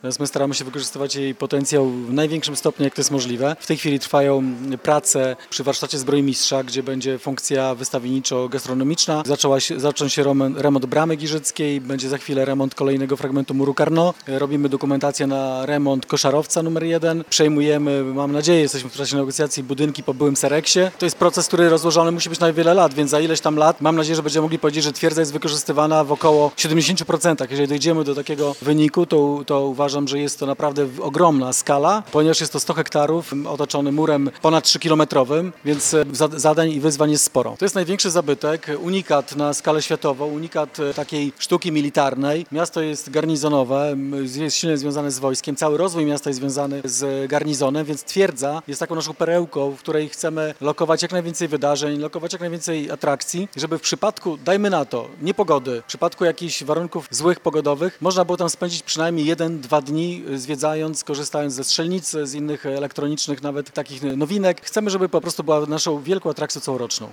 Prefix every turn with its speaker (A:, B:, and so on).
A: Natomiast my staramy się wykorzystywać jej potencjał w największym stopniu, jak to jest możliwe. W tej chwili trwają prace przy warsztacie zbrojmistrza, gdzie będzie funkcja wystawienniczo-gastronomiczna. Zaczął się remont bramy giżyckiej, będzie za chwilę remont kolejnego fragmentu muru Carnot. Robimy dokumentację na remont koszarowca numer 1. Przejmujemy, mam nadzieję, jesteśmy w trakcie negocjacji, budynki po byłym Sereksie. To jest proces, który rozłożony musi być na wiele lat, więc za ileś tam lat mam nadzieję, że będziemy mogli powiedzieć, że twierdza jest wykorzystywana w około 70%. Jeżeli dojdziemy do takiego wyniku, to uważam, że jest to naprawdę ogromna skala, ponieważ jest to 100 hektarów otoczony murem ponad 3-kilometrowym, więc zadań i wyzwań jest sporo. To jest największy zabytek, unikat na skalę światową, unikat takiej sztuki militarnej. Miasto jest garnizonowe, jest silnie związane z wojskiem, cały rozwój miasta jest związany z garnizonem, więc twierdza jest taką naszą perełką, w której chcemy lokować jak najwięcej wydarzeń, lokować jak najwięcej atrakcji, żeby w przypadku, dajmy na to, niepogody, w przypadku jakichś warunków złych pogodowych, można było tam spędzić przynajmniej 1-2 dni zwiedzając, korzystając ze strzelnicy, z innych elektronicznych nawet takich nowinek. Chcemy, żeby po prostu była naszą wielką atrakcją całoroczną.